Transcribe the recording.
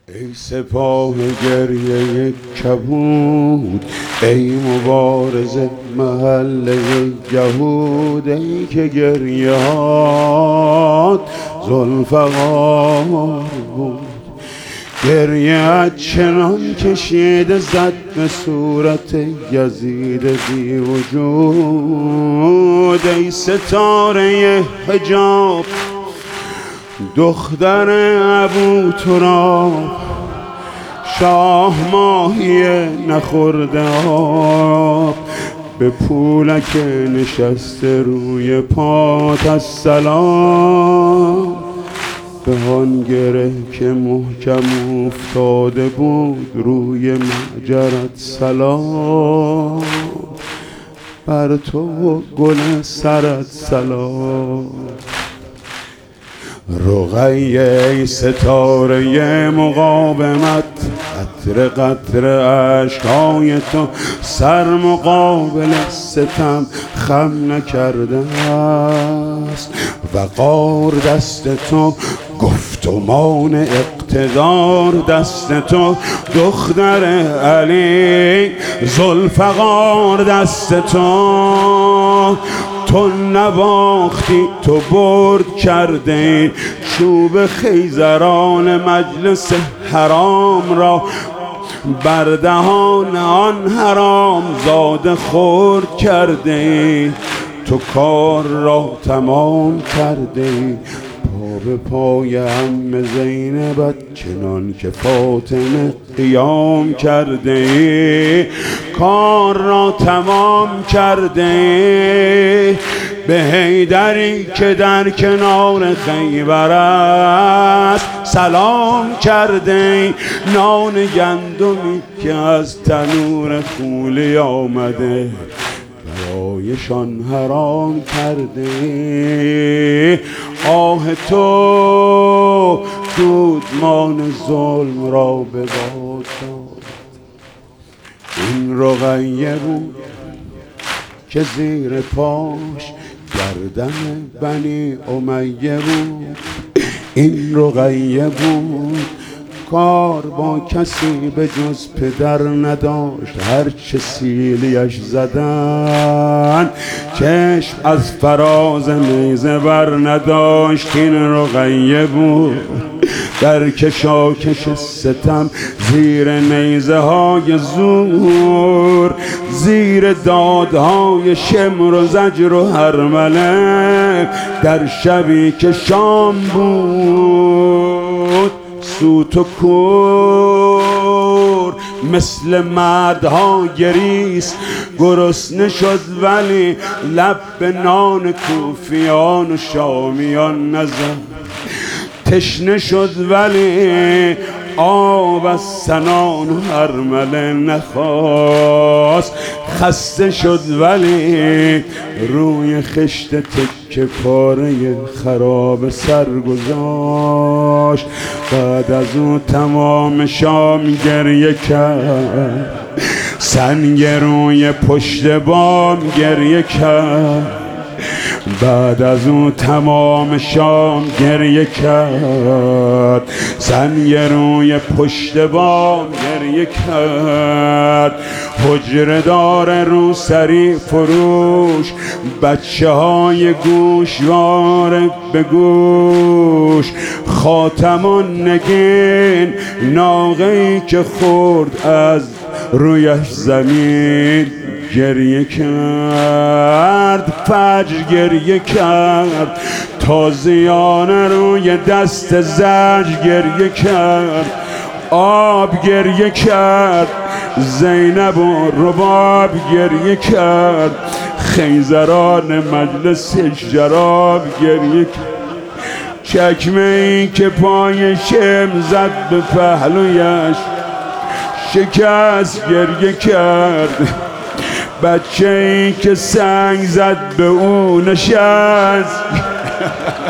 ای سپاه گریه کبود، ای مبارز محله یهود، ای که گریهات ذوالفقار بود. گریه چنان کشیده زد به صورت یزید بی وجود. ای ستاره حجاب دختر ابوتراب، شاه ماهی نخورده آب، به پولک نشسته روی پات السلام. به آن گره که محکم افتاده بود روی مهجرت سلام. بر تو و گل سرت سلام. رقیه ای ستاره مقاومت، قطره قطره اشکای تو سر مقابل ستم خم نکرده است. وقار دست تو، گفتمان اقتدار دست تو، دختر علی ذوالفقار دست تو. تو نواختی تو برد کرده، چوب خیزران مجلس حرام را بر دهان آن حرام زاده خورد کرده. تو کار را تمام کرده، پا به پای عم زینبت چنان که فاطمه قیام کرده. کار را تمام کرده، به حیدری که در کنار خیبر است سلام کرده. نان گندمی که از تنور خولی آمده برایشان حرام کرده. آه تو دودمان ظلم را به باد داد. این رقیه بود که زیر پاش گردن بنی امیه بود. این رقیه بود کار با کسی به جز پدر نداشت، هرچه سیلیش زدن چشم از فراز نیزه بر نداشت. این رقیه بود در کشاکش ستم، زیر نیزه های زور، زیر دادهای شمر و زجر و هرمله، در شبی که شام بود سوت و کور مثل مردها گریست. گرسنه شد ولی لب به نان کوفیان و شامیان نزد. تشنه شد ولی آب از سنان و هرمله نخواست. خسته شد ولی روی خشت تکه پاره خراب سر گذاشت. بعد از او تمام شام گریه کرد، سنگ روی پشت بام گریه کرد. بعد از او تمام شام گریه کرد، سنگ روی پشت بام گریه کرد. حجره دار روسری فروش، بچه های گوشوار به گوش، خاتمان نگین ناقه‌ای که خورد از رویش زمین گریه کرد. فجر گریه کرد، تازیانه روی دست زج گریه کرد. آب گریه کرد، زینب و رباب گریه کرد. خیزران مجلس جراب گریه کرد. چکمه ای که پای شم زد به پهلویش شکست گریه کرد. بچه ای که سنگ زد به او نشست.